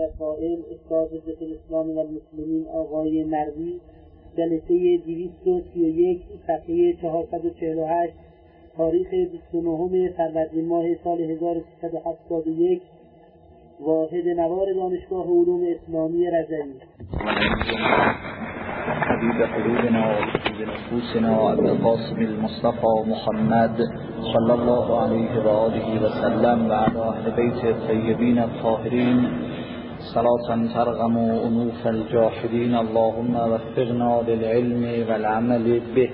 قائل استاد حجت الاسلام و المسلمین آقای مروی جلسه 231 صفحه 448 تاریخ 29 فروردین ماه سال 1371 واحد نوار دانشگاه علوم اسلامی رضوی. حبیب قلوبنا و حبیب نفوسنا ابوالقاسم المصطفى محمد صلی الله علیه و آله و سلم و علی اهل بیت الطیبین الطاهرین صلاة ترغم انوف الجاحدین اللهم وفقنا للعلم والعمل به.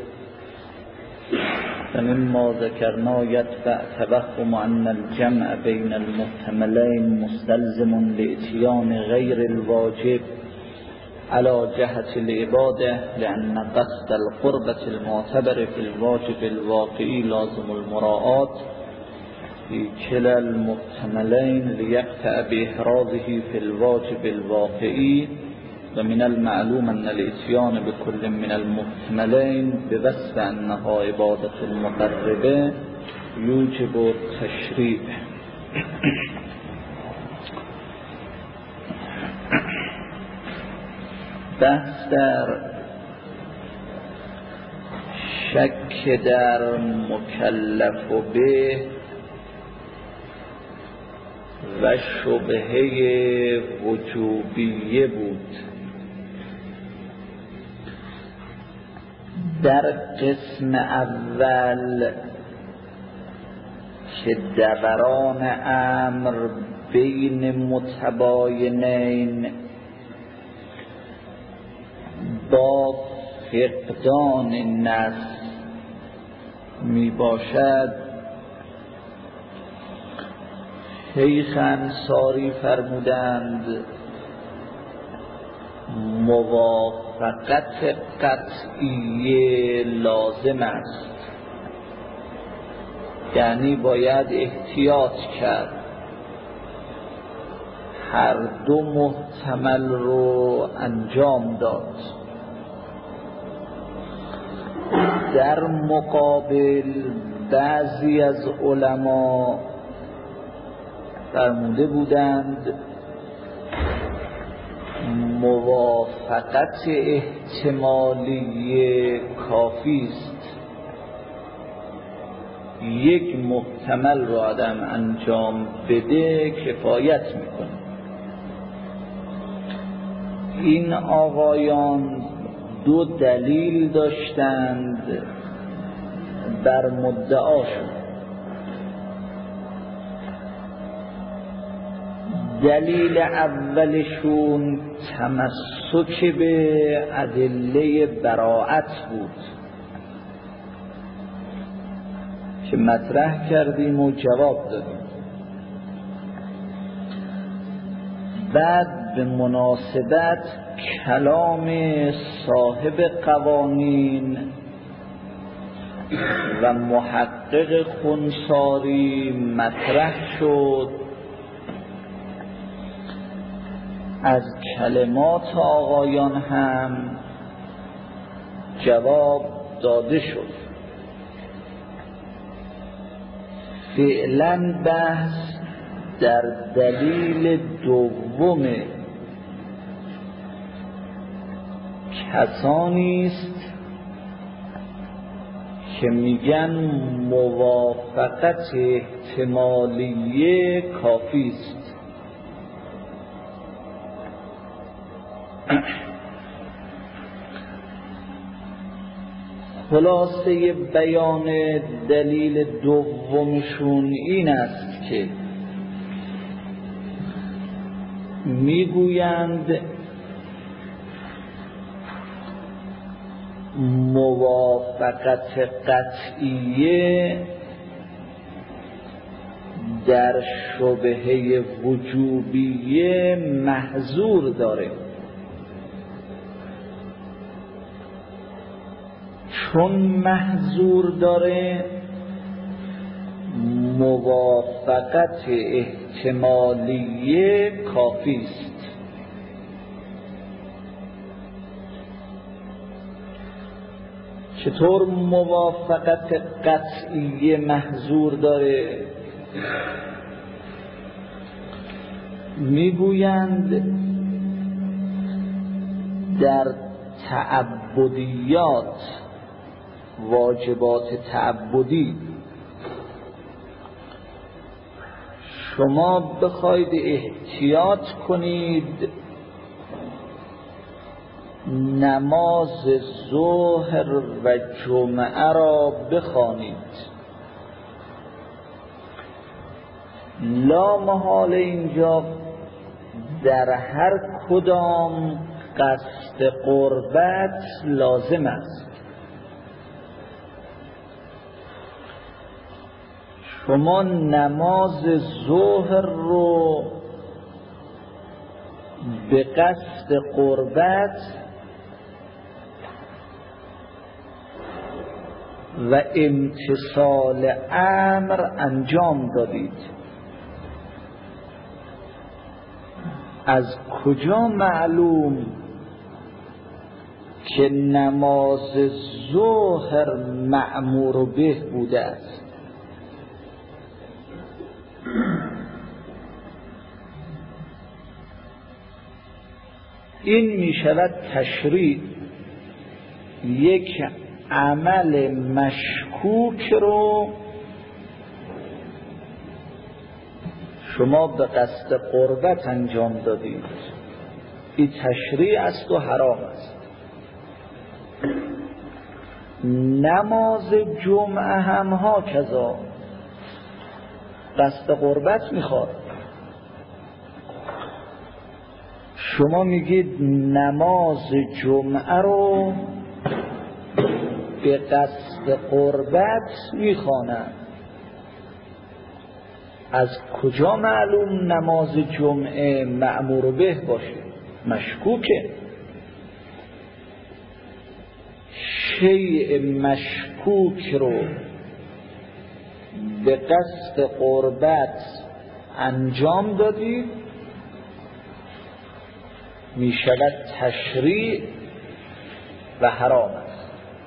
فمما ذكرنا يدفع توهم أن الجمع بين المحتملين مستلزم لإتيان غير الواجب على جهة العبادة، لأن قصد القربة المعتبر في الواجب الواقعي لازم المراعاة في كلا المحتملين ليقطع بإحرازه في الواجب الواقعي. ومن المعلوم أن الإتيان بكل من المحتملين بوصف أنها عبادة المقربة يوجب التشريع. بحث در شک در مکلف به و شبهه وجوبیه بود. در قسم اول که دوران امر بین متباینین با فقدان نص می باشد، شیخ انصاری فرمودند موافقت قطعی لازم است، یعنی باید احتیاط کرد، هر دو محتمل رو انجام داد. در مقابل بعضی از علما فرموده بودند موافقت احتمالی کافی است، یک محتمل رو آدم انجام بده کفایت میکنه. این آقایان دو دلیل داشتند بر مدعاشون. دلیل اولشون تمسک به ادله براءت بود که مطرح کردیم و جواب دادیم. بعد به مناسبت کلام صاحب قوانین و محقق خنساری مطرح شد، از کلمات آقایان هم جواب داده شد. فعلا بحث در دلیل دوم کسانی است که میگن موافقت احتمالیه کافی است. خلاصه بیان دلیل دومشون این است که میگویند موافقت قطعیه در شبهه وجوبیه محظور داره، چون محظور داره موافقت احتمالیه کافی است. چطور موافقت قطعی محظور داره؟ میگویند در تعبدیات، واجبات تعبدی، شما بخواید احتیاط کنید نماز ظهر و جمعه را بخوانید، لا محال اینجا در هر کدام قصد قربت لازم است. شما نماز ظهر رو به قصد قربت و امتثال امر انجام دادید. از کجا معلوم که نماز ظهر مأمور به بوده است؟ این می شود تشریع یک عمل مشکوک رو شما به قصد قربت انجام دادید. این تشریع است و حرام است. نماز جمعه هم هاکذا قصد قربت میخواد. شما میگید نماز جمعه رو به قصد قربت میخوانند. از کجا معلوم نماز جمعه مأمور به باشه؟ مشکوکه. شیء مشکوک رو به قصد قربت انجام دادید، می شود تشریع و حرام است.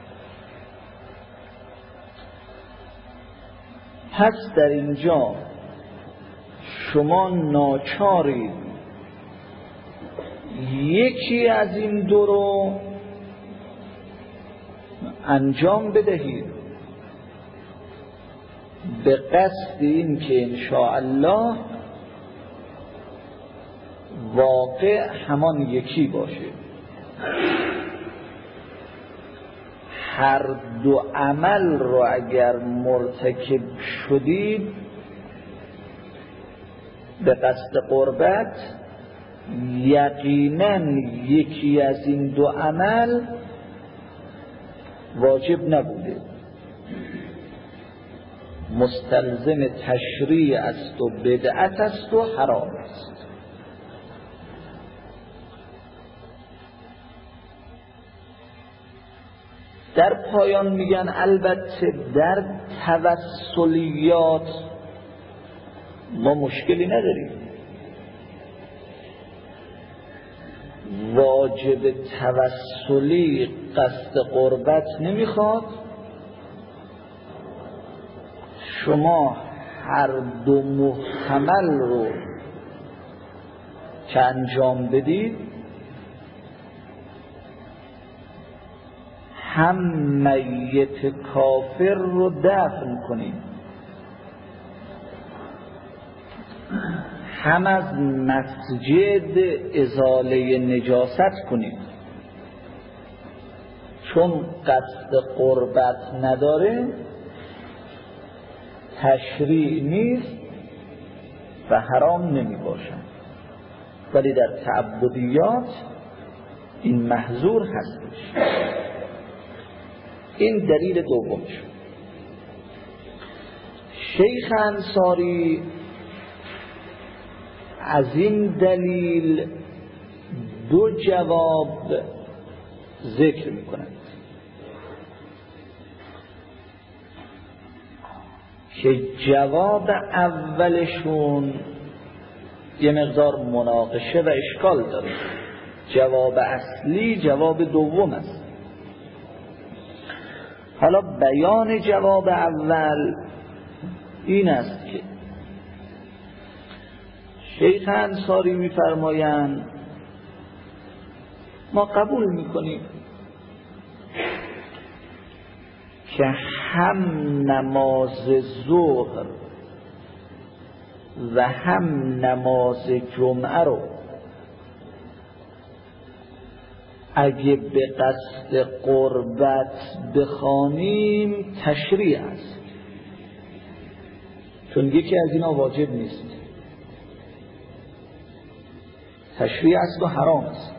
پس در اینجا شما ناچارید یکی از این دو رو انجام بدهید به قصد این که انشاءالله واقع همان یکی باشه. هر دو عمل رو اگر مرتکب شدید به قصد قربت، یقینا یکی از این دو عمل واجب نبوده، مستلزم تشریع است و بدعت است و حرام است. در پایان میگن البته در توسلیات ما مشکلی نداریم. واجب توسلی قصد قربت نمیخواد. شما هر دو محتمل رو که انجام بدید، هم میت کافر رو دفن کنید، هم از مسجد ازاله نجاست کنید. چون قصد قربت نداره، تشریع نیست و حرام نمی باشد، ولی در تعبدیات این محظور هستش. این دلیل دومش. شیخ انصاری از این دلیل دو جواب ذکر می کند که جواب اولشون یه مقدار مناقشه و اشکال داره. جواب اصلی جواب دوم است. حالا بیان جواب اول این است که شیخ انصاری می‌فرمایند ما قبول می‌کنیم که هم نماز ظهر و هم نماز جمعه رو اگه به قصد قربت بخوانیم تشریع است، چون یکی از اینا واجب نیست، تشریع است و حرام است.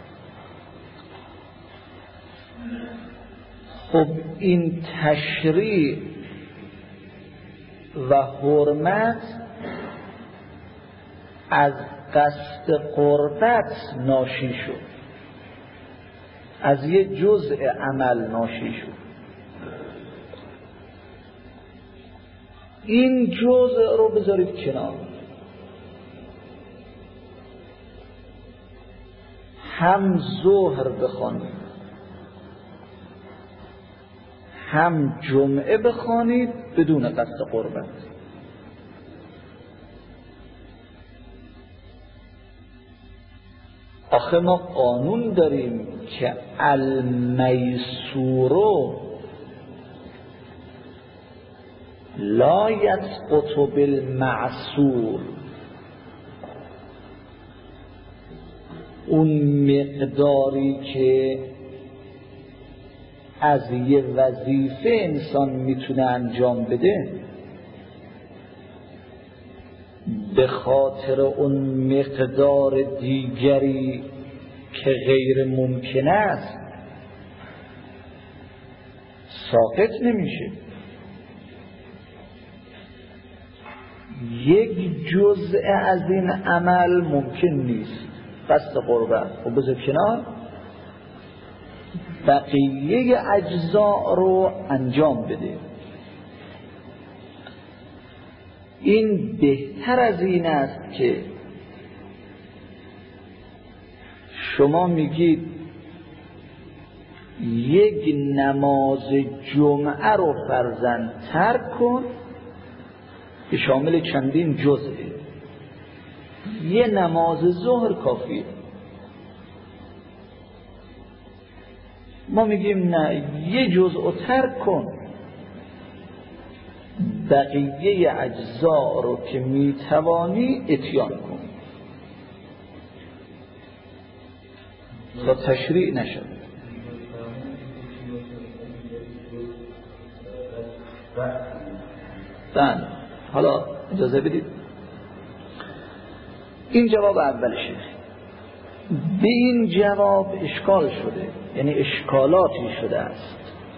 خب این تشریع و حرمت از قصد قربت ناشی شد، از یه جزء عمل ناشی شد. این جزء رو بذارید کنار، هم ظهر بخوانید هم جمعه بخوانید بدون قصد قربت. آخه ما قانون داریم که المیسور لا یسقط بالمعسور، اون مقداری که از یه وظیفه انسان میتونه انجام بده به خاطر اون مقدار دیگری که غیر ممکن است ساقط نمیشه. یک جزء از این عمل ممکن نیست، قصد قربت و بذار کنار، بقیه اجزا رو انجام بده. این بهتر از این است که شما میگید یک نماز جمعه رو فرضاً ترک کن که شامل چندین جزئه، یه نماز ظهر کافیه. ما میگیم نه، یه جزء رو ترک کن، بقیه اجزا رو که میتوانی اتیان کن تا تشریع نشد. بله، حالا اجازه بدید این جواب اولشه. به این جواب اشکال شده، یعنی اشکالاتی شده است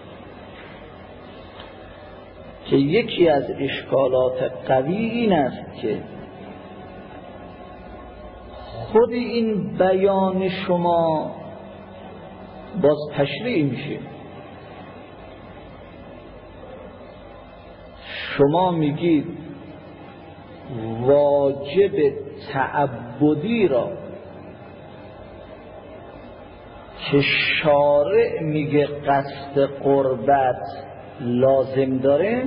که یکی از اشکالات قوی این است که خود این بیان شما باز تشریع میشه. شما میگید واجب تعبدی را که شارع میگه قصد قربت لازم داره،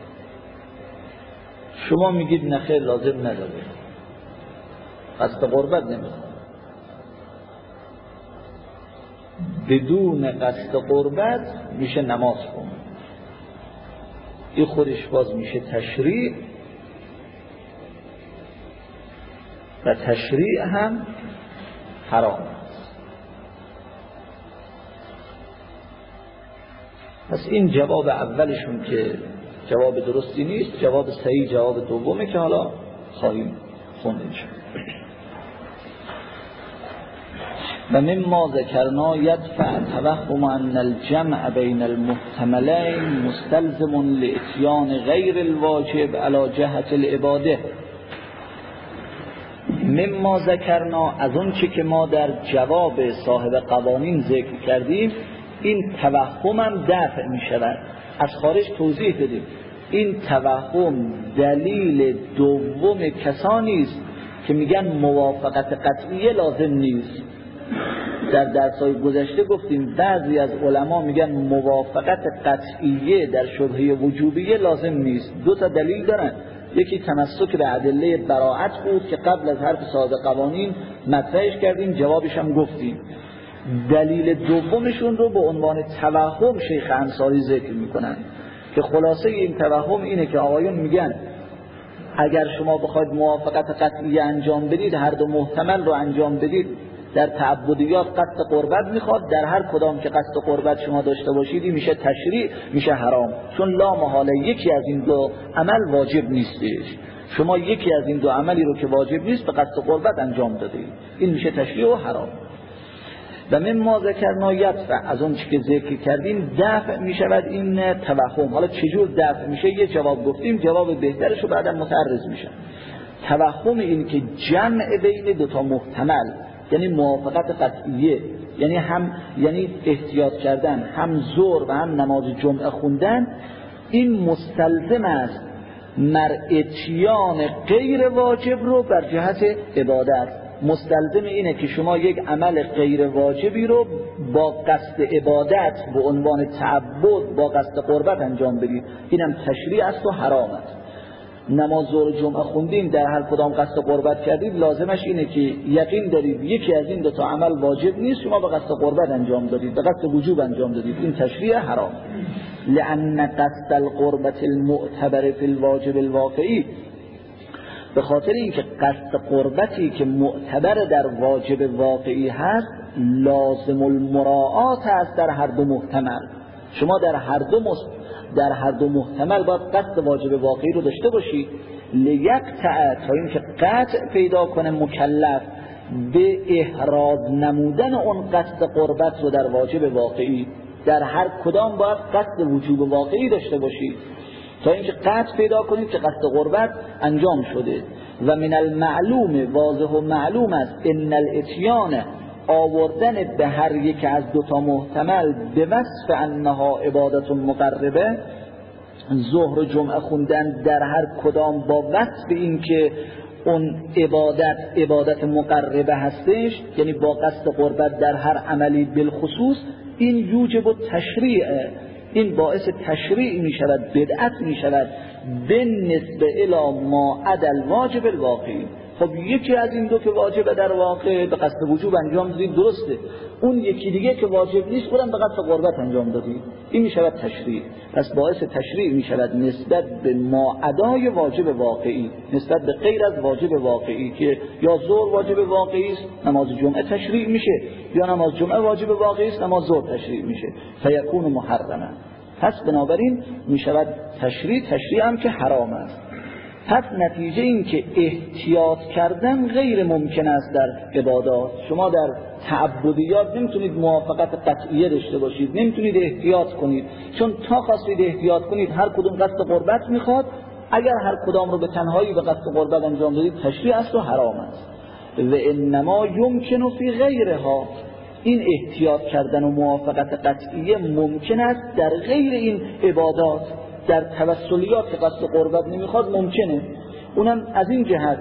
شما میگید نخیر لازم نداره، قصد قربت نمیخواد. بدون قصد قربت میشه نماز خون. این خودش باز میشه تشریع و تشریع هم حرام است. پس این جواب اولشون که جواب درستی نیست، جواب صحیح جواب دومه که حالا خواهیم خوند انشاءالله. و مما ذکرنا یدفع توهم ان الجمع بین المحتملین مستلزم لاتیان غیر الواجب علی جهت العباده. مما ذکرنا، از اون چی که ما در جواب صاحب قوانین ذکر کردیم، این توهم هم دفع می شود. از خارج توضیح دادیم این توهم دلیل دوم کسانی است که میگن موافقت قطعیه لازم نیست. در درس‌های گذشته گفتیم بعضی از علما میگن موافقت قطعیه در شبهه وجوبیه لازم نیست. دو تا دلیل دارن. یکی تمسک به ادله براءت بود که قبل از حرف صاحب قوانین مطرحش کردیم، جوابش هم گفتیم. دلیل دومشون رو به عنوان توهم شیخ انصاری ذکر میکنن که خلاصه این توهم اینه که آقایون میگن اگر شما بخواید موافقت قطعی انجام بدید، هر دو محتمل رو انجام بدید، در تعبدیات قصد قربت میخواد، در هر کدام که قصد قربت شما داشته باشید میشه تشریع، میشه حرام، چون لا محاله یکی از این دو عمل واجب نیستش. شما یکی از این دو عملی رو که واجب نیست به قصد قربت انجام دادید، این میشه تشریع و حرام. و مما ذکرنا یدفع، از اون چی که ذکر کردیم دفع میشود این توهم. حالا چجور دفع میشه یه جواب گفتیم، جواب بهترش رو بعدا متعرض میشه. توهم این که جمع بین دو تا محتمل، یعنی موافقت قطعیه، یعنی احتیاط کردن، هم ظهر و هم نماز جمعه خوندن، این مستلزم است اتیان غیر واجب رو بر جهت عبادت. مستلزم اینه که شما یک عمل غیر واجبی رو با قصد عبادت به عنوان تعبد با قصد قربت انجام بدید، اینم تشریع است و حرام است. نماز ظهر جمعه خوندین، در هر کدام قصد قربت کردید، لازمش اینه که یقین دارید یکی از این دو تا عمل واجب نیست، شما به قصد قربت انجام دادید، به قصد وجوب انجام دادید، این تشریع حرام. لأن قصد القربت المعتبر فی الواجب الواقعی، به خاطر اینکه قصد قربتی که معتبر در واجب واقعی هست لازم المراعات است در هر دو محتمل. شما در هر دو محتمل باید قصد واجب واقعی رو داشته باشید، لیقطع، تا اینکه قطع پیدا کنه مکلف به احراز نمودن اون قصد قربت رو در واجب واقعی. در هر کدام باید قصد وجوب واقعی داشته باشید تا اینکه قطع پیدا کنید که قصد قربت انجام شده. و من المعلوم، واضح و معلوم است، ان الاتیان، آوردن به هر یک از دو تا محتمل به وصف انها عبادت مقربه، ظهر و جمعه خوندن در هر کدام با وصف این که اون عبادت مقربه هستش، یعنی با قصد قربت در هر عملی بالخصوص، این یوجب تشریع، این باعث تشریع می شود، بدعت می شود بالنسبه الی ما عدا الواجب الواقعی. خب یکی از این دو که واجب در واقع به قصد وجوب انجام دادید درسته، اون یکی دیگه که واجب نیست اونم به قصد قربت انجام دادید، این می شود تشریع. پس باعث تشریع می شود نسبت به ما عدای واجب واقعی، نسبت به غیر از واجب واقعی، که یا ظهر واجب واقعی است نماز جمعه تشریع میشه، یا نماز جمعه واجب واقعی است نماز ظهر تشریع میشه، فیکون محرما. پس بنابراین می شود تشریع هم که حرام است. پس نتیجه این که احتیاط کردن غیر ممکن است در عبادات. شما در تعبدیات نمیتونید موافقت قطعیه داشته باشید، نمیتونید احتیاط کنید، چون تا خواستید احتیاط کنید هر کدوم قصد قربت میخواد، اگر هر کدام رو به تنهایی به قصد قربت انجام دادید تشریع است و حرام است. و انما یمکن فی غیرها، این احتیاط کردن و موافقت قطعیه ممکن است در غیر این عبادات، در توسلیات که قصد قربت نمیخواد ممکنه. اونم از این جهت،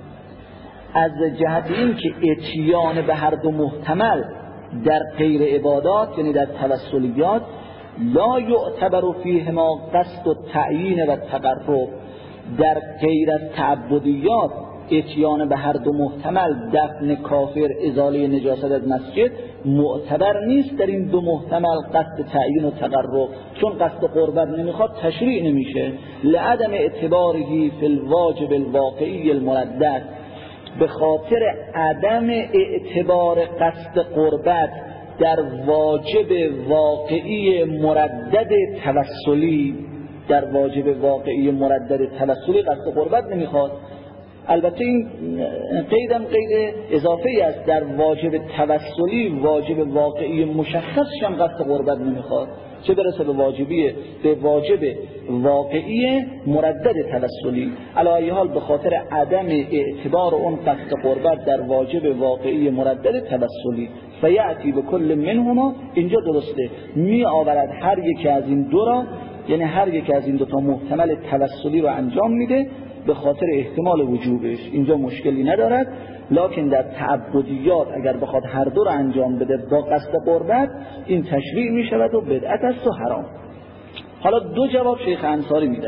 از جهت این که اتیان به هر دو محتمل در غیر عبادات، یعنی در توسلیات، لا یعتبر فیهما قصد التعیین و تقرب. در غیر از تعبدیات اتیان به هر دو محتمل، دفن کافر، ازاله نجاست از مسجد، معتبر نیست در این دو محتمل قصد تعیین و تقرب، چون قصد قربت نمیخواد تشریع نمیشه. لعدم اعتبارهی فی الواجب الواقعی المردد، به خاطر عدم اعتبار قصد قربت در واجب واقعی مردد توسلی. در واجب واقعی مردد توسلی قصد قربت نمیخواد. البته این قیدم قید اضافی است، در واجب توسلی واجب واقعی مشخصش هم قصد قربت نمیخواد، چه برسه به واجب واقعی مردد توسلی. علی ای حال به خاطر عدم اعتبار اون قصد قربت در واجب واقعی مردد توسلی، فیأتی به کل منهما، اینجا درسته می آورد هر یک از این دو را، یعنی هر یک از این دو تا محتمل توسلی رو انجام میده به خاطر احتمال وجوبش، اینجا مشکلی ندارد. لکن در تعبدیات اگر بخواد هر دو رو انجام بده با قصد قربت، این تشریع می شود و بدعت است و حرام. حالا دو جواب شیخ انصاری میدن.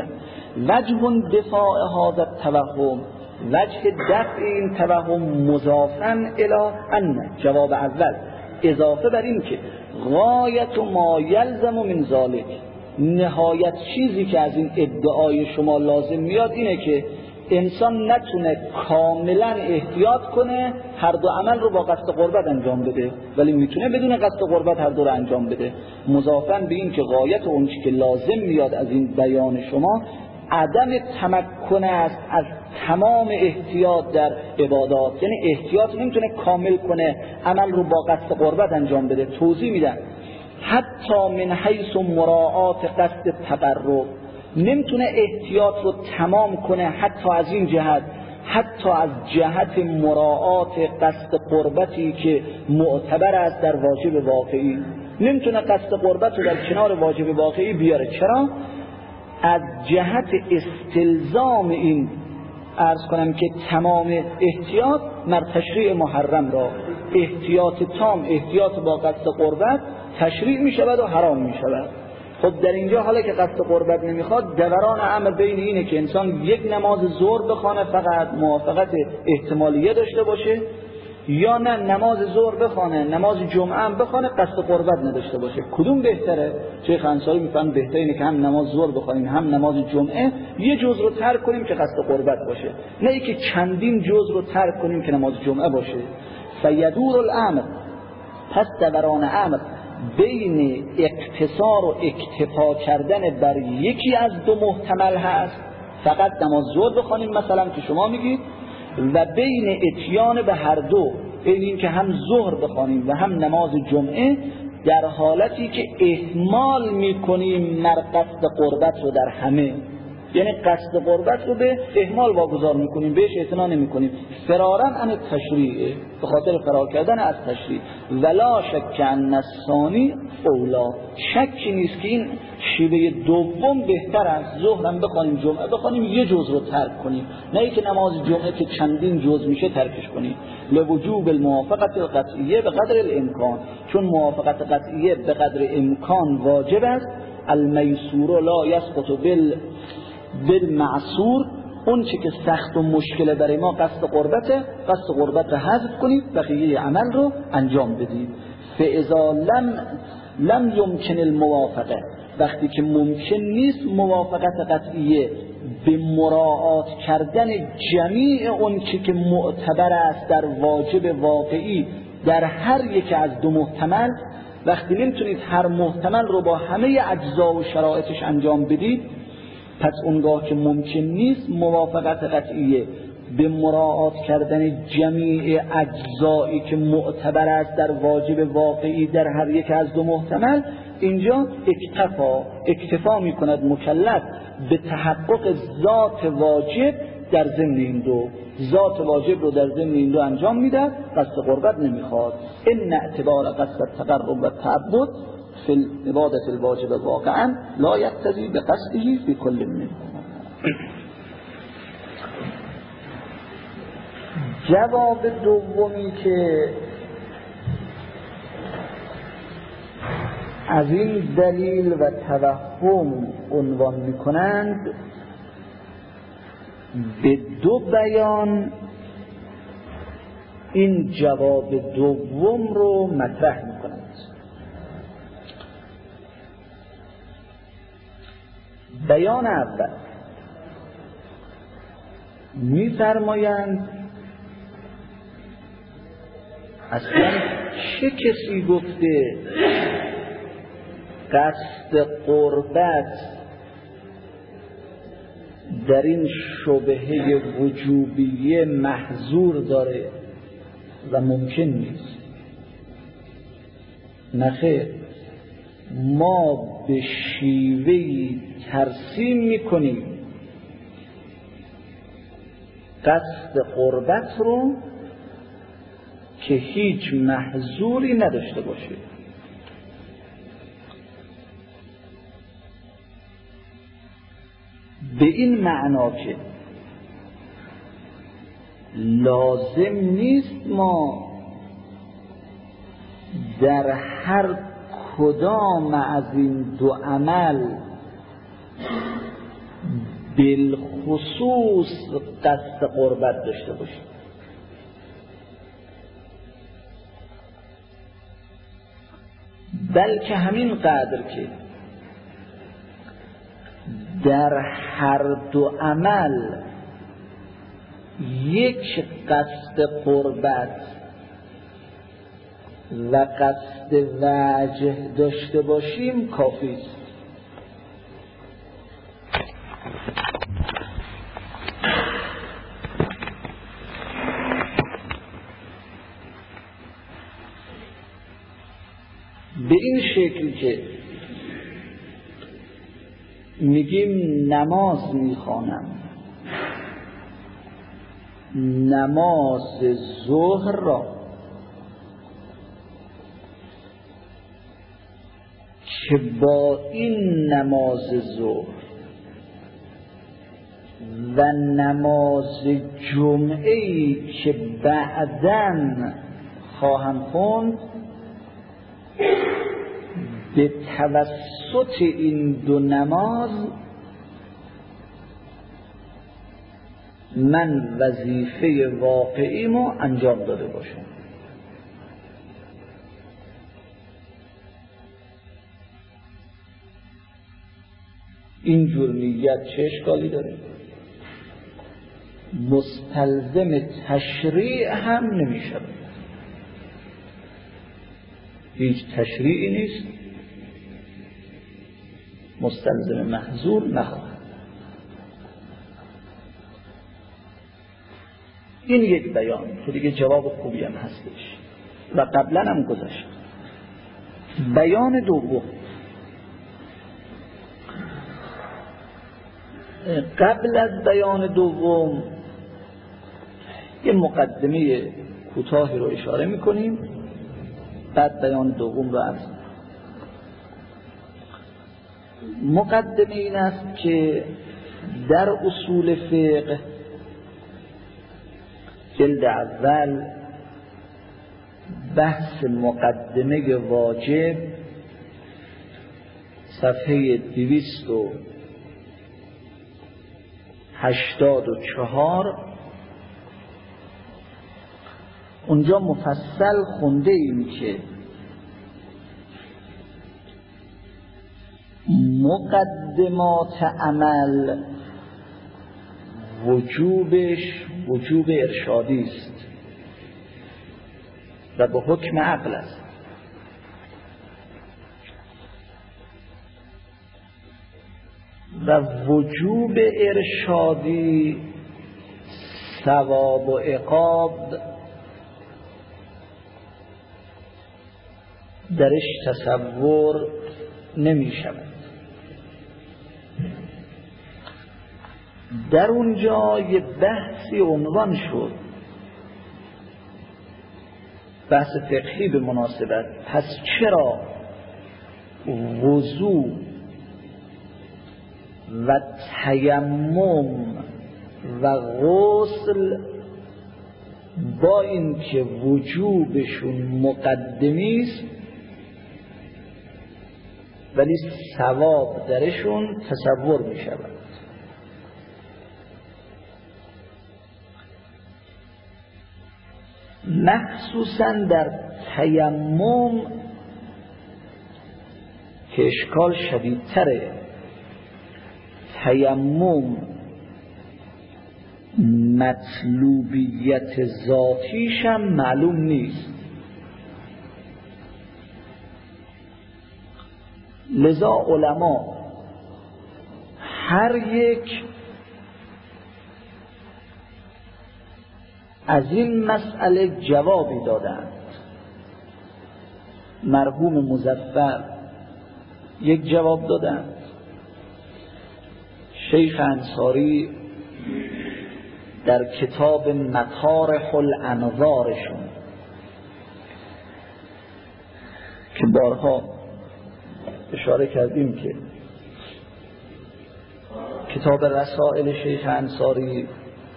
وجه دفاع هذا التوهم، وجه دفع این توهم مضافن الی ان، جواب اول اضافه بر این که غایت ما یلزم من ذلک، نهایت چیزی که از این ادعای شما لازم میاد اینه که انسان نتونه کاملا احتیاط کنه هر دو عمل رو با قصد قربت انجام بده، ولی میتونه بدون قصد قربت هر دو رو انجام بده. مضافن به این که غایت اون چیزی که لازم میاد از این بیان شما عدم تمکن است از تمام احتیاط در عبادات، یعنی احتیاط نمیتونه کامل کنه عمل رو با قصد قربت انجام بده. توضیح میدن حتی من حیث مراعات قصد تقرب، نمیتونه احتیاط رو تمام کنه حتی از این جهت، حتی از جهت مراعات قصد قربتی که معتبر است در واجب واقعی، نمیتونه قصد قربت رو در کنار واجب واقعی بیاره. چرا؟ از جهت استلزام این عرض کنم که تمام احتیاط مر تشریع محرم را، احتیاط تام، احتیاط با قصد قربت تشریع می شود و حرام می شود. خب در اینجا حالا که قصد قربت نمیخواد، دوران امر بین اینه که انسان یک نماز ظهر بخونه فقط موافقت احتمالیه داشته باشه، یا نه نماز ظهر بخونه نماز جمعه هم بخونه قصد قربت نداشته باشه. کدوم بهتره؟ شیخ انصاری میفهمه بهتره اینه که هم نماز ظهر بخونیم هم نماز جمعه یه جزء رو ترک کنیم که قصد قربت باشه، نه اینکه چندین جزء رو ترک کنیم که نماز جمعه باشه. فیدور الامر، پس دوران امر بین اقتصار و اکتفا کردن بر یکی از دو محتمل هست، فقط نماز ظهر بخونیم مثلا که شما میگید، و بین اتیان به هر دو، بین این که هم ظهر بخونیم و هم نماز جمعه، در حالتی که اهمال میکنیم مر قصد قربت رو در همه، یعنی قصد قربت رو به اهمال واگذار میکنیم، بهش اعتنا نمیکنیم، فرارا عن تشریع، به خاطر فرار کردن از تشریع. ولا شک ان الثانی اولا، شکی نیست که این شیوه دوم بهتر است، ظهرم بخونیم جمعه بخونیم یه جزء رو ترک کنیم، نه اینکه نماز جمعه که چندین جزء میشه ترکش کنیم. لوجوب الموافقت القطعیه به قدر الامکان، چون موافقت قطعیه به قدر امکان واجب است. المیسور لا یسقط بالمعصور، اون چی که سخت و مشکل برای ما قصد قربته، قصد قربت رو حذف کنید، بقیه عمل رو انجام بدید. فاذا لم یمکن الموافقه، وقتی که ممکن نیست موافقت قطعیه به مراعات کردن جمیع اون چی که معتبر است در واجب واقعی در هر یک از دو محتمل، وقتی نمیتونید هر محتمل رو با همه اجزا و شرایطش انجام بدید، پس اونگاه که ممکن نیست موافقت قطعیه به مراعات کردن جمیع اجزایی که معتبر است در واجب واقعی در هر یک از دو محتمل، اینجا اکتفا می کند مکلف به تحقق ذات واجب در ضمن این دو، ذات واجب رو در ضمن این دو انجام میده، قصد قربت نمیخواد. ان اعتبار قصد التقرب و التعبد فی العبادة الواجب واقعا لا یقتضی بقصده فی کل منه. جواب دومی که از این دلیل و توهم عنوان میکنند به دو بیان این جواب دوم رو مطرح میکنند. بیان اول می‌فرمایند اصلا چه کسی گفته قصد قربت در این شبهه وجوبیه محظور داره و ممکن نیست؟ نخیر، ما به شیوهی ترسیم میکنیم قصد قربت رو که هیچ محظوری نداشته باشه. به این معنا که لازم نیست ما در هر کدام از این دو عمل بالخصوص قصد قربت داشته باشیم. بلکه همین قدر که در هر دو عمل یک قصد قربت و قصد وجه داشته باشیم کافی است. به این شکل که میگیم نماز میخوانم، نماز ظهر را که با این نماز ظهر و نماز جمعه‌ای که بعداً خواهم خوند به توسط این دو نماز من وظیفه واقعیمو انجام داده باشم. این جور نیت چه اشکالی داره؟ مستلزم تشریع هم نمیشه، هیچ تشریعی نیست، مستلزم محظور نخواهد. این یک بیان که دیگه جواب خوبی هم هستش و قبلا هم گذشت. بیان دوم، قبل از بیان دوم یه مقدمه کوتاهی رو اشاره میکنیم، بعد بیان دوم رو عرض. مقدمه این است که در اصول فقه جلد اول بحث مقدمه واجب صفحه 284 اونجا مفصل خونده ایم که مقدمات عمل وجوبش وجوب ارشادی است و به حکم عقل است. و وجوب ارشادی ثواب و عقاب درش تصور نمی شود. در اونجا یه بحثی عنوان شد، بحث فقهی به مناسبت. پس چرا وضو و تیمم و غسل با این که وجوبشون مقدمی است ولی ثواب درشون تصور می شود؟ مخصوصا در تیمم که اشکال شدیدتره. تیمم مطلوبیت ذاتیش هم معلوم نیست، لذا علما هر یک از این مسئله جوابی دادند. مرحوم مظفر یک جواب دادند، شیخ انصاری در کتاب مطارح الانظارشون که بارها اشاره کردیم که کتاب رسائل شیخ انصاری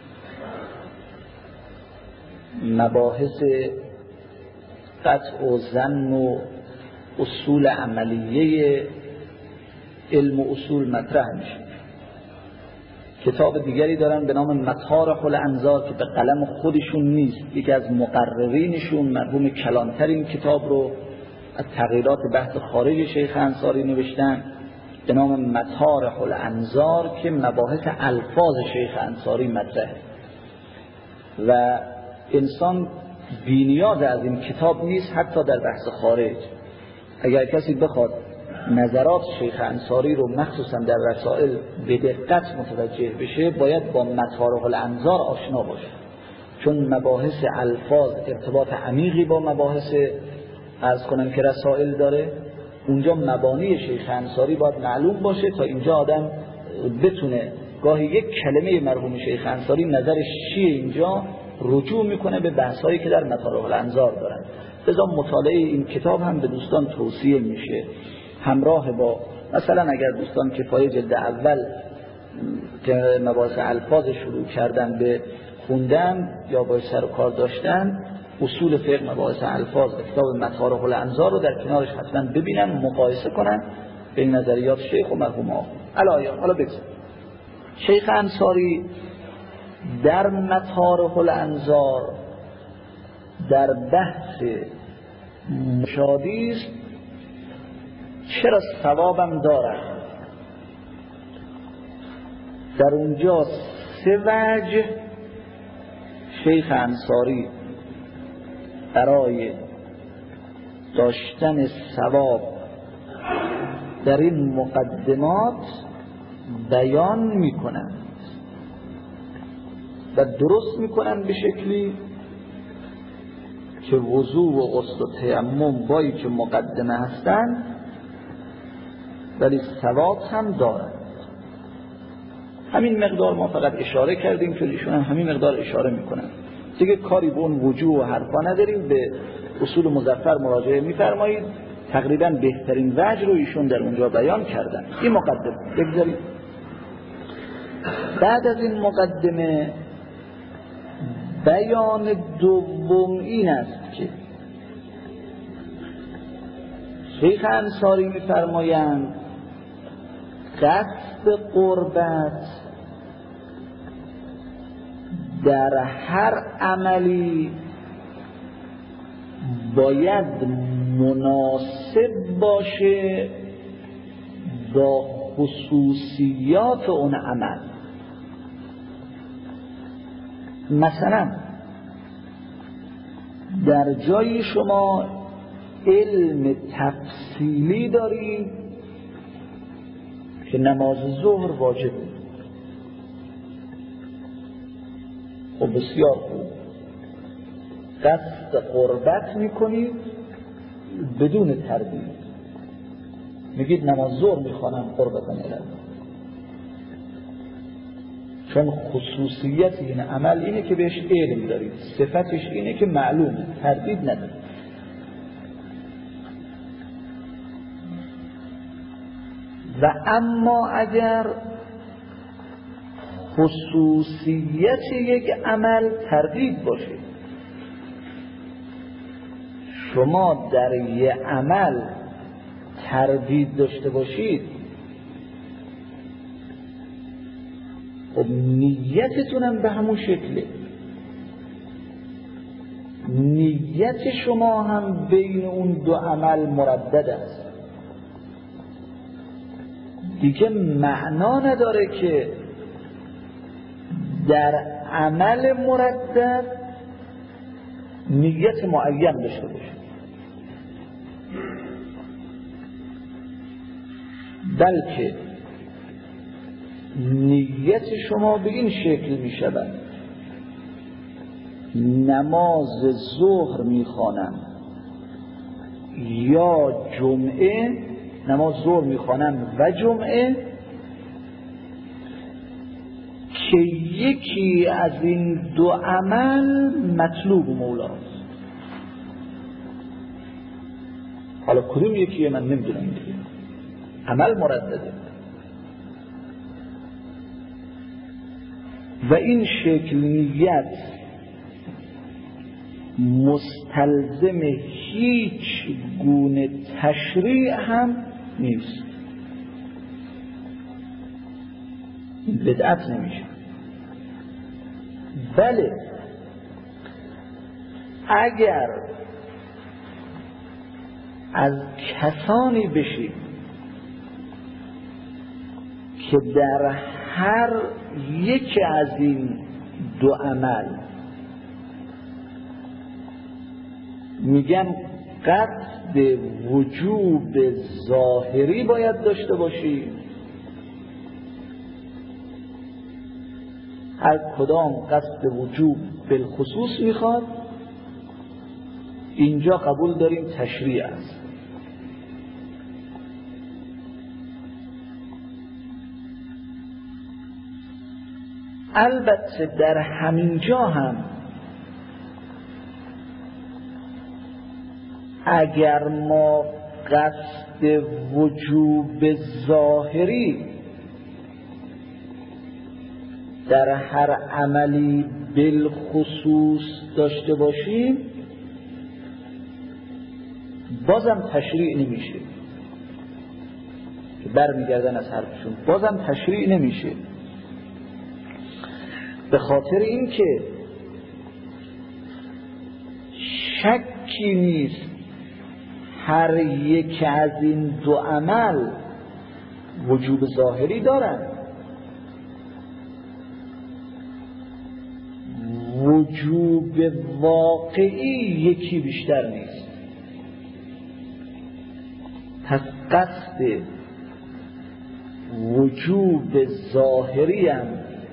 مباحث قطع و ظن و اصول عملیه علم و اصول مطرح میشه. کتاب دیگری دارن به نام مطارح الانظار که به قلم خودشون نیست، یکی از مقررینشون مرحوم کلانتر این کتاب رو از تغییرات بحث خارج شیخ انصاری نوشتن به نام مطارح الانظار که مباحث الفاظ شیخ انصاری مطرحه و انسان بی‌نیاز از این کتاب نیست حتی در بحث خارج. اگر کسی بخواد نظرات شیخ انصاری رو مخصوصا در رسائل به دقت متوجه بشه باید با مطارح الانظار آشنا باشه، چون مباحث الفاظ ارتباط عمیقی با مباحث عرض کنم که رسائل داره. اونجا مبانی شیخ انصاری باید معلوم باشه تا اینجا آدم بتونه گاهی یک کلمه مرحوم شیخ انصاری نظرش چیه اینجا رجوع میکنه به بحثایی که در مطارح الانظار دارن. لذا مطالعه این کتاب هم به دوستان توصیه میشه همراه با مثلا اگر دوستان کفایه جلد اول که مباحث الفاظ شروع کردن به خوندن یا با سر و کار داشتن اصول فقه مباحث الفاظ کتاب مطارح الانظار رو در کنارش حتما ببینن مقایسه کنن بین نظریات شیخ و مرحوم آقا. حالا بگذاریم شیخ انصاری در مطارح الانظار در بحث مشادی است چرا ثوابم دارد. در اونجا 3 وجه شیخ انصاری برای داشتن ثواب در این مقدمات بیان میکنند و درست میکنند به شکلی که وضو و غسل و تیمم بایی که مقدمه هستند ولی ثواب هم دارند. همین مقدار ما فقط اشاره کردیم که ایشون هم همین مقدار اشاره میکنن دیگه کاری به اون وجوه و حرفا نداریم. به اصول مظفر مراجعه میفرمایید تقریبا بهترین وجه رو ایشون در اونجا بیان کردن. این مقدمه بگذارید. بعد از این مقدمه بیان دوم این است که شیخ انصاری میفرمایند قصد قربت در هر عملی باید مناسب باشه با خصوصیات اون عمل. مثلا در جایی شما علم تفصیلی دارید که نماز ظهر واجبه، خب بسیار خوب قصد قربت میکنید بدون تردید، میگید نماز ظهر میخوانم قربتا الی، چون خصوصیت این عمل اینه که بهش علم دارید، صفتش اینه که معلومه، تردید ندارید. و اما اگر خصوصیت یک عمل تردید باشه، شما در یک عمل تردید داشته باشید، خب نیتتون هم به همون شکله، نیت شما هم بین اون دو عمل مردد است. دیگه معنا نداره که در عمل مردد نیت معین داشته باشه، بلکه نیت شما به این شکل می شود نماز ظهر می خوانم یا جمعه، نماز ظهر می خوانم و جمعه که یکی از این دو عمل مطلوب مولاست. حالا کدوم یکیه من نمیدونم، دیگه عمل مردده و این شکل نیت مستلزم هیچ گونه تشریع هم نیست. بدعت نمیشه. بله اگر از کسانی بشی که در هر یکی از این دو عمل میگن قصد وجوب ظاهری باید داشته باشی، هر کدام قصد وجوب بالخصوص میخواد، اینجا قبول داریم تشریع است. البته در همین جا هم اگر ما قصد وجوب ظاهری در هر عملی بالخصوص داشته باشیم بازم تشریع نمیشه. برمیگردن از حرفشون، بازم تشریع نمیشه، به خاطر اینکه شکی نیست هر یک از این دو عمل وجوب ظاهری دارن، وجوب واقعی یکی بیشتر نیست. پس قصد وجوب ظاهری هم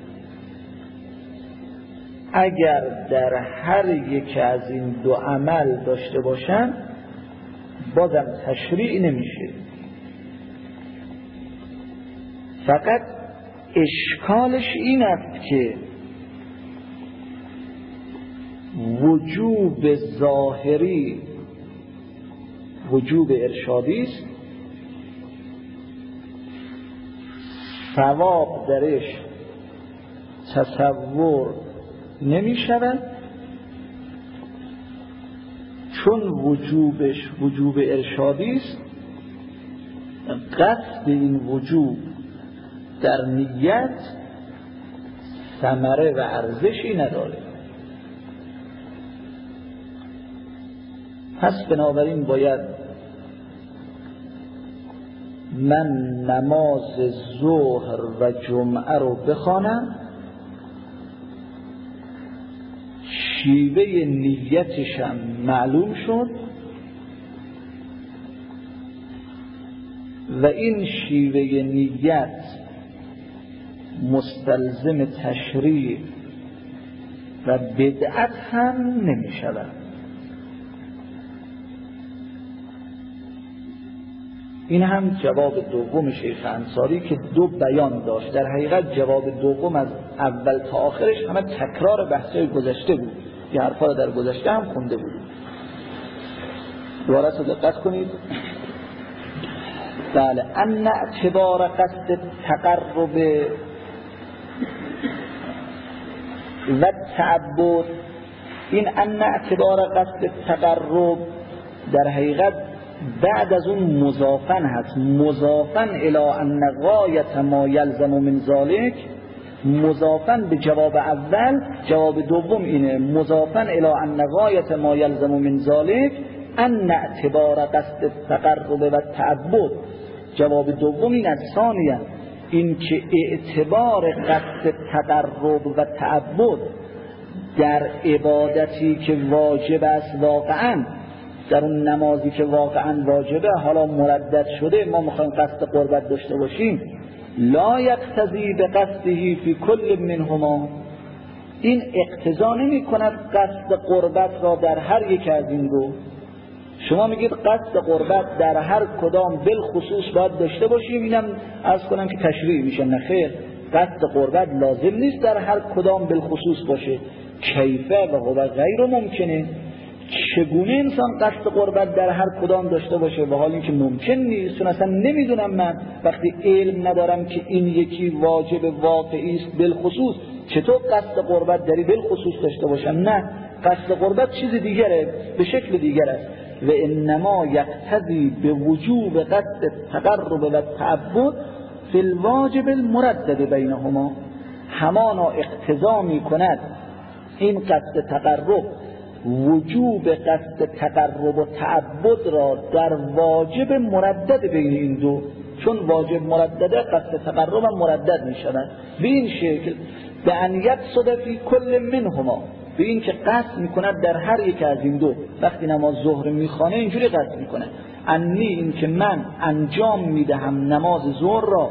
اگر در هر یک از این دو عمل داشته باشن بازم تشریع نمیشه. فقط اشکالش این است که وجوب ظاهری وجوب ارشادی است، ثواب درش تصور نمی شود، چون وجوبش وجوب ارشادی است. قصد این وجوب در نیت ثمره و ارزشی نداره. پس بنابراین باید من نماز ظهر و جمعه رو بخوانم، شیوه نیتشم معلوم شد و این شیوه نیت مستلزم تشریع و بدعت هم نمی شود. این هم جواب دوم شیخ انصاری که دو بیان داشت. در حقیقت جواب دوم از اول تا آخرش همه تکرار بحثای گذشته بود، یه حرفا رو در گذشته هم خونده بود. دوباره دقت کنید. بله، ان اعتبار قصد تقرب و تعبد، این ان اعتبار قصد تقرب در حقیقت بعد از اون مضافن هست، مضافن الی ان غایت ما یلزم من ذالک، مضافن به جواب اول. جواب دوم اینه مضافن الی ان غایت ما یلزم من ذالک ان اعتبار قصد تقرب و تعبد. جواب دوم این است. ثانیا این که اعتبار قصد تقرب و تعبد در عبادتی که واجب است واقعا، در اون نمازی که واقعا واجبه حالا مردد شده ما میخوایم قصد قربت داشته باشیم، لا یقتضی به قصدهی فی کل منهما، این اقتضا نمی کند قصد قربت را در هر یک از این دو. شما میگید قصد قربت در هر کدام بالخصوص باید داشته باشیم، اینم عرض کنم که تشریع میشه. نه خیر، قصد قربت لازم نیست در هر کدام بالخصوص باشه، کیفه و هو غیر ممکنه. چگونه انسان قصد قربت در هر کدام داشته باشه و حال اینکه ممکن نیست؟ چون اصلا نمیدونم من وقتی علم ندارم که این یکی واجب واقعی است بالخصوص، چطور قصد قربت داری بالخصوص داشته باشم؟ نه، قصد قربت چیز دیگره، به شکل دیگر است. و انما یقتضی به وجوب قصد تقرب و تعبد فی الواجب المردد بینهما، همانا اقتضا می کند این قصد تقرب، وجوب قصد تقرب و تعبد را در واجب مردد بین این دو، چون واجب مردده قصد تقرب هم مردد می شود. به این شکل به ان یقصد فی کل منهما، به این که قصد می کند در هر یک از این دو. وقتی نماز ظهر می خوانه اینجوری قصد می کنه انی، این که من انجام می دهم نماز ظهر را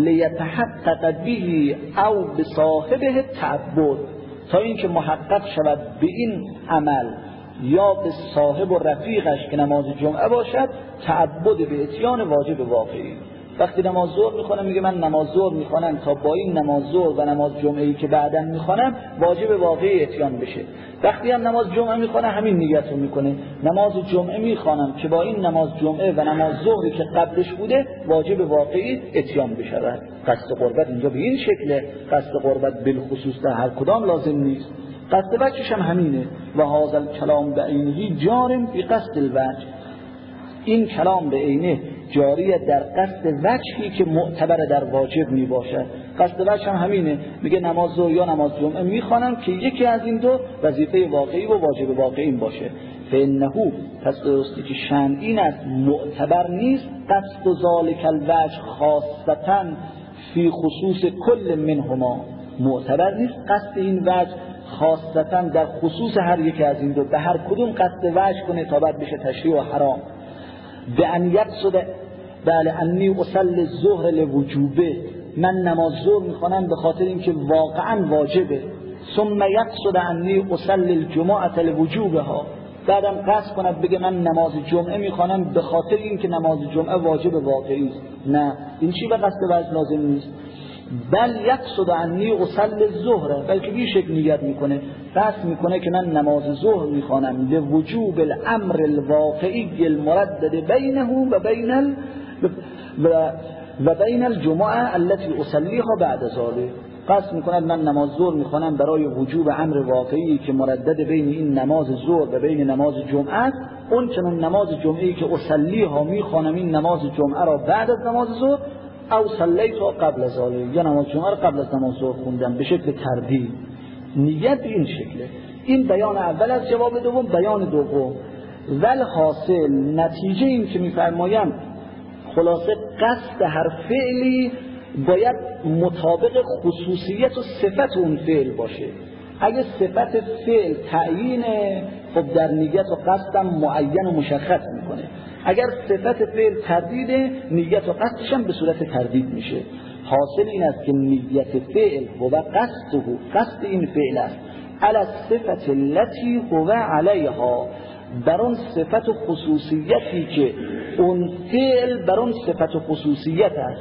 لیتحقق به او بصاحبه تعبد، تا اینکه محقق شود به این عمل یا به صاحب و رفیقش که نماز جمعه باشد تعبد به اتیان واجب واقعی. وقتی نماز ظهر میخوانم میگه من نماز ظهر میخوانم تا با این نماز ظهر و نماز جمعه‌ای که بعداً میخوانم واجب واقعی اتیان بشه. وقتی هم نماز جمعه میخوانه همین نیت رو میکنه، نماز جمعه میخوانم که با این نماز جمعه و نماز ظهری که قبلش بوده واجب واقعی اتیان بشه. قصد قربت اینجا به این شکله، قصد قربت بالخصوص در هر کدام لازم نیست، قصد وجهش هم همینه. و هذا الکلام به عینه جارم فی قصد الوجه، این کلام به عینه جاریه در قصد وجهی که معتبر در واجب می باشد. قصد وجه هم همینه، میگه نماز ظهر یا نماز جمعه میخوانم که یکی از این دو وظیفه واقعی و واجب واقعی باشه. فانه، پس درستی که شأن این است معتبر نیست قصد ذالک الوجه خاصتا فی خصوص کل منهما، معتبر نیست قصد این وجه خاصتا در خصوص هر یک از این دو، به هر کدوم قصد وجه کنه تا بعد بشه تشریع و حرام. به ان یقصد بله انی اصلی الظهر لوجوبه، من نماز ظهر میخوانم به خاطر اینکه واقعا واجبه. ثم یقصد انی اصلی الجمعه لوجوبها، بعدم قصد کند بگه من نماز جمعه میخوانم به خاطر اینکه نماز جمعه واجب واقعی است. نه، این چی به قصد وجه لازم نیست. بل یقصد انی اصلی الظهر، بلکه بی شکل نیت میکنه، قصد میکنه که من نماز ظهر میخوانم لوجوب الامر الواقعی المردد بینه و بین الجمعه التي اصلیها بعد ذلك، قصد میکند من نماز ظهر میخوانم برای وجوب امر واقعی که مردد بین این نماز ظهر و بین نماز جمعه است، اون چنون نماز جمعه‌ای که اصلیها میخوانم این نماز جمعه را بعد از نماز ظهر، او صلیتها قبل از ذلك، یا نماز جمعه را قبل از نماز ظهر خوندم به شکل تردید. نیت به این شکله. این بیان اول از جواب دوم. بیان دوم، ول حاصل، نتیجه این که میفرمایم خلاصه قصد هر فعلی باید مطابق خصوصیت و صفت اون فعل باشه. اگه صفت فعل تعیینه خب در نیت و قصدم معین و مشخص میکنه، اگر صفت فعل تردیده نیت و قصدش هم به صورت تردید میشه. حاصل این است که نیت فعل و قصده، قصد این فعل است علی الصفت التي هو علیها، بر اون صفت و خصوصیتی که اون فعل بر اون صفت و خصوصیت است،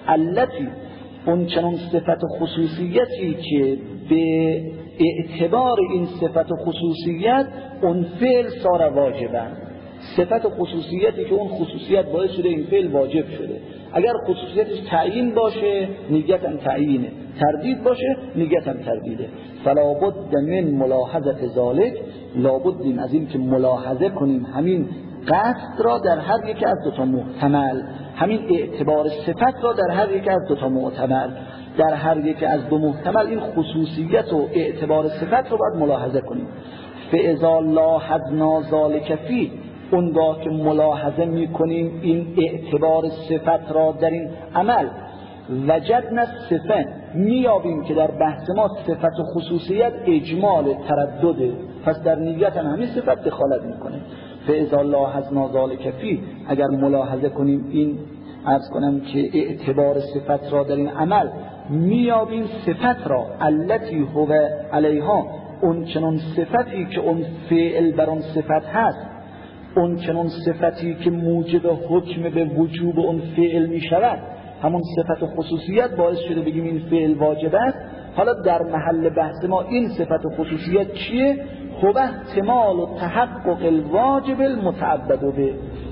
التي اون چنان صفت و خصوصیتی که به اعتبار این صفت و خصوصیت اون فعل صار واجبن. صفت و خصوصیتی که اون خصوصیت باعث شده این فعل واجب شده، اگر خصوصیتش تعیین باشه نیت هم تعیینه، تردید باشه نیت هم تردیده. فلا بد من ملاحظه ذالک، لابد از این که ملاحظه کنیم همین قصد را در هر یک از دو تا محتمل، همین اعتبار صفت را در هر یک از دو تا محتمل، در هر یک از دو محتمل این خصوصیت و اعتبار صفت را باید ملاحظه کنیم. فاذا لاحظنا ذالک فی، اونگاه که ملاحظه میکنیم این اعتبار صفت را در این عمل، وجدنا الصفه، میابیم که در بحث ما صفت و خصوصیت اجمال تردده، پس در نیت هم همین صفت دخالت میکنه. فاذا لاحظنا ذالک فی، اگر ملاحظه کنیم این عرض کنم که اعتبار صفت را در این عمل میابیم صفت را التي هو علیها، اون چنون صفتی که اون فعل بر اون صفت هست، اون چنون صفتی که موجب حکم به وجوب اون فعل می شود، همون صفت و خصوصیت باعث شده بگیم این فعل واجب است. حالا در محل بحث ما این صفت و خصوصیت چیه؟ هو احتمال و تحقق الواجب المتعبد به،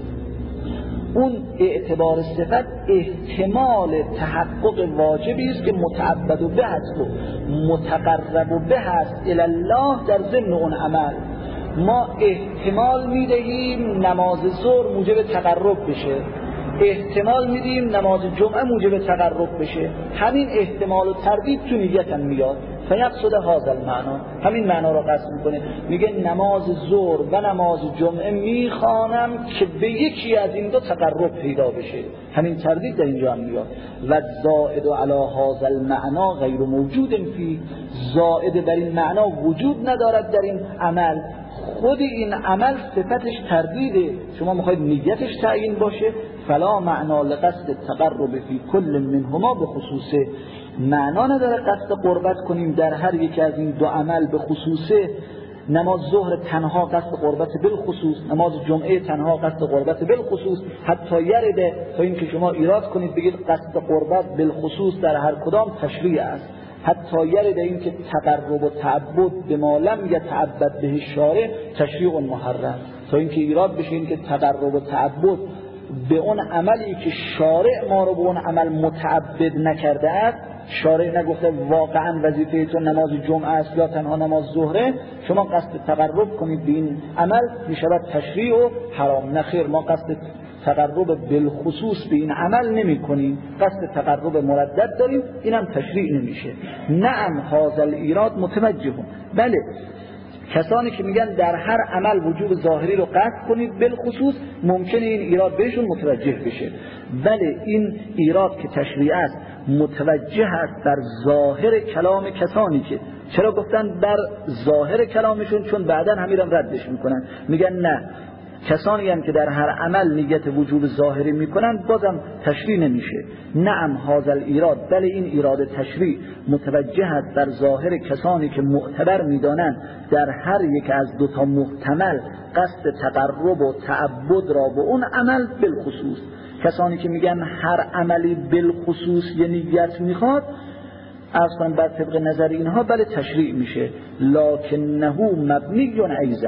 اون اعتبار صفت احتمال تحقق واجبی است که متعبد به است و متقرب به است الی الله در ضمن اون عمل. ما احتمال میدهیم نماز ظهر موجب تقرب بشه، احتمال میدیم نماز جمعه موجب تقرب بشه، همین احتمال و تردید تو نیتم میاد، فیقصد هذا المعنا، همین معنا رو قصد میکنه، میگه نماز ظهر و نماز جمعه میخوانم که به یکی از این دو تقرب پیدا بشه، همین تردید در اینجا هم میاد. و زائد علی هذا المعنا غیر موجود فی، زائد بر این معنا وجود ندارد در این عمل، خود این عمل صفتش تردیده، شما میخواید نیتش تعیین باشه، فلا معنا لقصد تقرب فی کل منهما به خصوصه، معنا نداره قصد قربت کنیم در هر یک از این دو عمل به خصوصه. نماز ظهر تنها قصد قربت بالخصوص، نماز جمعه تنها قصد قربت بالخصوص، حتی یرده تا اینکه شما ایراد کنید بگید قصد قربت بالخصوص در هر کدام تشریع است، حتی یرده این که تقرب و تعبد به ما لم یتعبد به الشارع تشریع محرم، تا اینکه ایراد بشه این که تقرب و تعبد به اون عملی که شارع ما رو به اون عمل متعبد نکرده است، شارع نگفته واقعا وظیفه تو نماز جمعه است یا تنها نماز ظهره، شما قصد تقرب کنید به این عمل میشود تشریع و حرام. نخیر، ما قصد تقرب بالخصوص به این عمل نمی کنیم، قصد تقرب مردد داریم، اینم تشریع نمیشه. نعم هذا الایراد متوجه، بله کسانی که میگن در هر عمل وجوب ظاهری رو قصد کنید بالخصوص، ممکنه این ایراد بهشون متوجه بشه، بله این ایراد که تشریع است متوجه است در ظاهر کلام کسانی که، چرا گفتن در ظاهر کلامشون؟ چون بعداً همیرم ردش میکنن، میگن نه کسانی هم که در هر عمل نیت وجوب ظاهری میکنن بازم تشریع نمیشه. نعم هذا الایراد، بله این ایراد تشریع متوجه است در ظاهر کسانی که معتبر میدانند در هر یک از دو تا محتمل قصد تقرب و تعبد را به اون عمل بالخصوص. کسانی که میگن هر عملی بالخصوص یه نیت میخواد، عرض کنم بر طبق نظر اینها بله تشریع میشه، لکنه مبنی ایضا،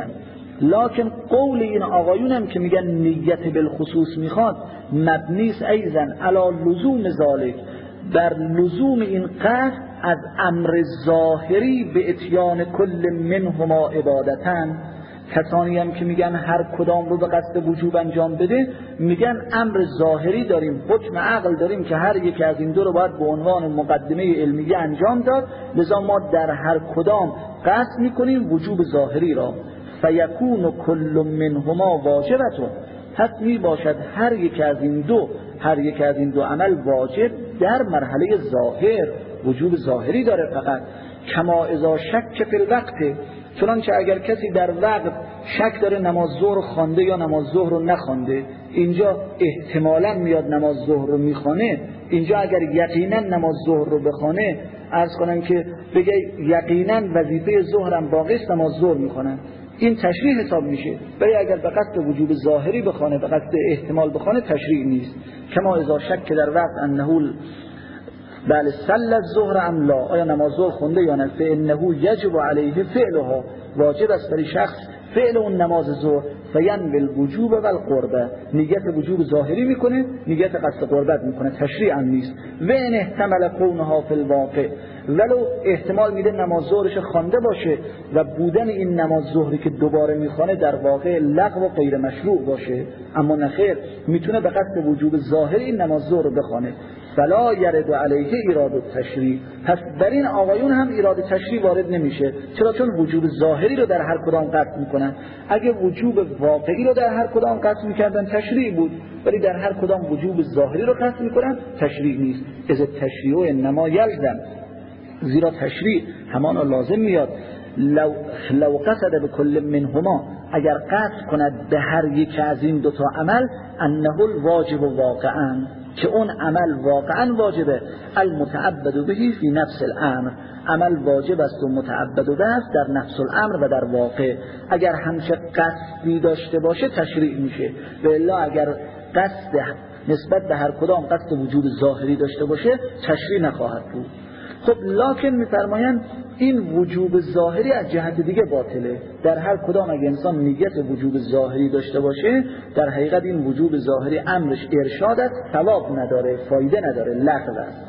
لکن قول این آقایون هم که میگن نیت بالخصوص میخواد مبنیست ایضا علی لزوم ذالک، بر لزوم این قصد از امر ظاهری به اتیان کل منهما عبادتن. کسانی هم که میگن هر کدام رو به قصد وجوب انجام بده، میگن امر ظاهری داریم، حکم عقل داریم که هر یک از این دو رو باید به عنوان مقدمه علمیه انجام داد، لذا ما در هر کدام قصد میکنیم وجوب ظاهری را، فیکون کل منهما واجبتون، پس می باشد هر یک از این دو عمل واجب در مرحله ظاهر، وجوب ظاهری داره فقط. کما اذا شک فی الوقت، چنانچه اگر کسی در وقت شک داره نماز ظهر خوانده یا نماز ظهر رو نخوانده، اینجا احتمالاً میاد نماز ظهر رو میخوانه، اینجا اگر یقینا نماز ظهر رو بخوانه، عرض کنم که بگه یقینا وظیفه ظهرم باقی است نماز ظهر میخوانم، این تشریع حساب میشه. ولی اگر به قصد وجوب ظاهری بخوانه، به قصد احتمال بخوانه، تشریع نیست. کما اذا شک در وقت انه بله صلی الظهر ام لا، آیا نماز ظهر خونده یا نه، فانه یجب علیه فعلها، واجب است برای شخص فعل اون نماز ظهر، فینوی الوجوب و القربه، نیت وجوب ظاهری میکنه، نیت قصد قربت میکنه، تشریع هم نیست. و ان احتمل کونها فی الواقع، ولو احتمال میده نماز ظهرش خوانده باشه و بودن این نماز ظهری که دوباره میخوانه در واقع لغو و غیر مشروع باشه، اما نخیر میتونه به قصد وجوب ظاهری این نماز ظهر رو بخوانه، فلا یرد علیه ایراد التشریع، پس در این آقایون هم ایراد تشریع وارد نمیشه. چرا؟ چون وجوب ظاهری رو در هر کدام قصد میکنن. اگه وجوب واقعی رو در هر کدام قصد میکردن تشریع بود، ولی در هر کدام وجوب ظاهری رو قصد میکنن تشریع نیست. از تشریع انما یلزم، زیرا تشریع همانا لازم میاد. لو قصد به کل منهما، اگر قصد کند به هر یک از این دو تا عمل، انه الواجب واقعا، که اون عمل واقعا واجبه، المتعبد بهی فی نفس الامر، عمل واجب است و متعبد به است در نفس الامر و در واقع. اگر همچه قصدی داشته باشه تشریع میشه، و الا اگر قصد نسبت به هر کدام قصد وجود ظاهری داشته باشه تشریع نخواهد بود. خب لکن میفرمایند این وجوب ظاهری از جهت دیگه باطله. در هر کدام اگه انسان نیت وجوب ظاهری داشته باشه، در حقیقت این وجوب ظاهری امرش ارشاد است، ثواب نداره، فایده نداره، لغو است.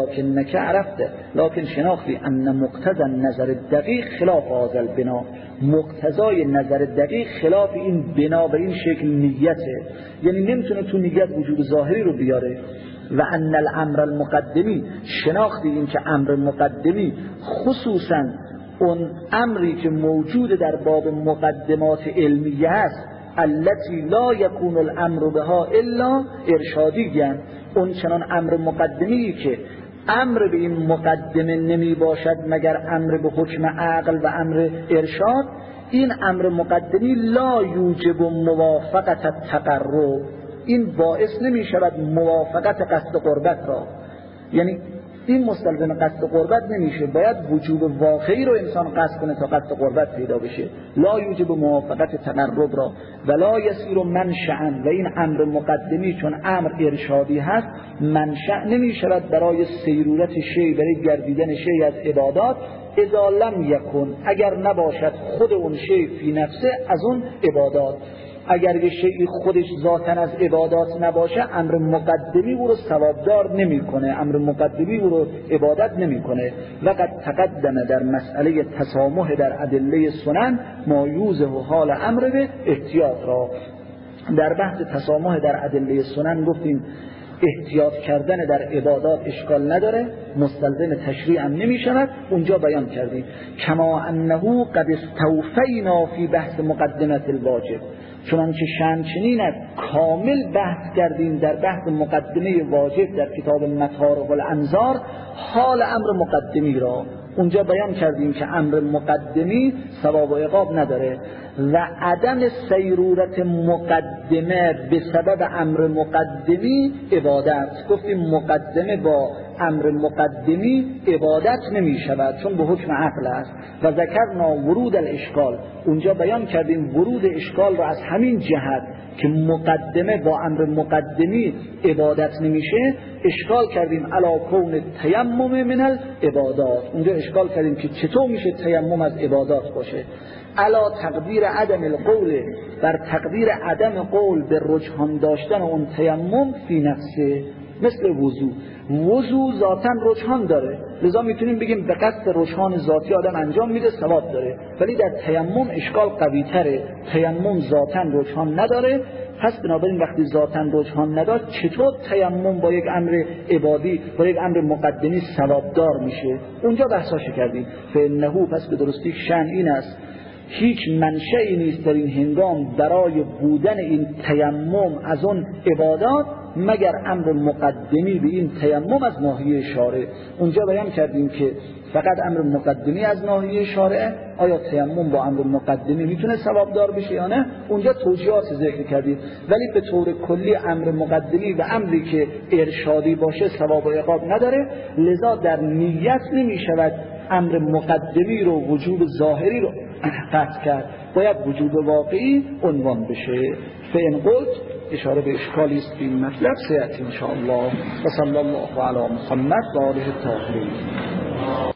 لکن شناختی ان مقتضى نظر دقیق خلاف هذا البنا، مقتضای نظر دقیق خلاف این بنا به این شکل نیته، یعنی نمیتونه تو نیت وجوب ظاهری رو بیاره. و ان الامر المقدمی، شناختی این که امر مقدمی خصوصا اون امری که موجود در باب مقدمات علمیه است، التي لا يكون الامر بها الا ارشادیاً، اون چنان امر مقدمی که امر به این مقدمه نمی باشد مگر امر به حکم عقل و امر ارشاد، این امر مقدمی لا یوجب موافقت التقرب، این باعث نمی شود موافقت قصد قربت را، یعنی این مستلزم قصد قربت نمیشه، باید وجوب واقعی رو انسان قصد کنه تا قصد قربت پیدا بشه. لا یوجب موافقت تقرب را ولا یسیر منشأ، و این امر مقدمی چون امر ارشادی هست منشأ نمی شود برای سیرورت شی، برای گردیدن شی از عبادات، اذا لم یکن، اگر نباشد خود اون شی فی نفسه از اون عبادات. اگر یه شیء خودش ذاتاً از عبادات نباشه، امر مقدمی او رو ثوابدار نمی‌کنه، امر مقدمی او رو عبادت نمی‌کنه. وقد تقدم در مسئله تسامح در ادله سنن ما یوزه حال امر به احتیاط را. در بحث تسامح در ادله سنن گفتیم احتیاط کردن در عبادات اشکال نداره، مستلزم تشریع هم نمی شود، اونجا بیان کردیم کما انه قد استوفینا فی بحث مقدمت الواجب، چنانچه شأن است کامل بحث کردیم در بحث مقدمه واجب در کتاب مطارق الانظار حال امر مقدمی را. اونجا بیان کردیم که امر مقدمی ثواب و عقاب نداره و عدم سیرورت مقدمه به سبب امر مقدمی عبادت. گفتیم مقدمه با امر مقدمی عبادت نمی شود چون به حکم عقل است. و ذکرنا ورود الاشکال، اونجا بیان کردیم ورود اشکال را از همین جهت که مقدمه با امر مقدمی عبادت نمیشه اشکال کردیم علی کون تیمم من العبادات. اونجا اشکال کردیم که چطور میشه تیمم از عبادات باشه، علی تقدیر عدم القول، بر تقدیر عدم قول به رجحان داشتن اون تیمم فی نفسه، مثل وضو ذاتاً رجحان داره، لذا میتونیم بگیم به قصد رجحان ذاتی آدم انجام میده ثواب داره، ولی در تیمم اشکال قوی تره، تیمم ذاتاً رجحان نداره. پس بنابراین وقتی ذاتاً رجحان نداره چطور تیمم با یک امر عبادی با یک امر مقدمی ثوابدار میشه؟ اونجا بحثاشو کردیم. فانه، پس به درستی شأن این است هیچ منشأی نیست در این هنگام برای بودن این تیمم از اون عبادات مگر امر مقدمی به این تیمم از ناحیه شارع. اونجا بیان کردیم که فقط امر مقدمی از ناحیه شارع، آیا تیمم با امر مقدمی میتونه ثوابدار بشه یا نه؟ اونجا توجیهات ذکر کردیم، ولی به طور کلی امر مقدمی و امری که ارشادی باشه ثواب و عقاب نداره، لذا در نیت نمیشود امر مقدمی رو وجوب ظاهری رو قطع کرد، باید وجوب واقعی عنوان بشه. فإن قلت، اشاره به اشکالی است این مطلب سیأتی ان شاء الله. و صلی الله علی محمد و آله الطاهرین.